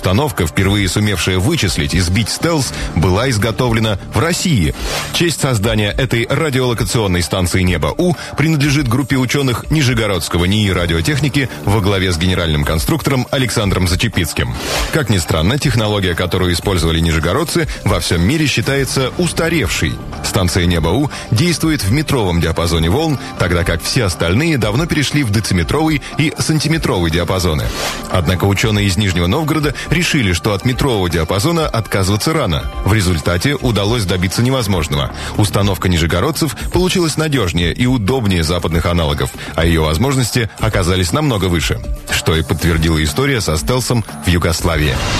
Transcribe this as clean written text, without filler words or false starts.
Установка, впервые сумевшая вычислить и сбить стелс, была изготовлена в России. Честь создания этой радиолокационной станции «Небо-У» принадлежит группе ученых Нижегородского НИИ радиотехники во главе с генеральным конструктором Александром Зачепицким. Как ни странно, технология, которую использовали нижегородцы, во всем мире считается устаревшей. Станция «Небо-У» действует в метровом диапазоне волн, тогда как все остальные давно перешли в дециметровый и сантиметровый диапазоны. Однако ученые из Нижнего Новгорода решили, что от метрового диапазона отказываться рано. В результате удалось добиться невозможного. Установка нижегородцев получилась надежнее и удобнее западных аналогов, а ее возможности оказались намного выше. Что и подтвердила история со стелсом в Югославии.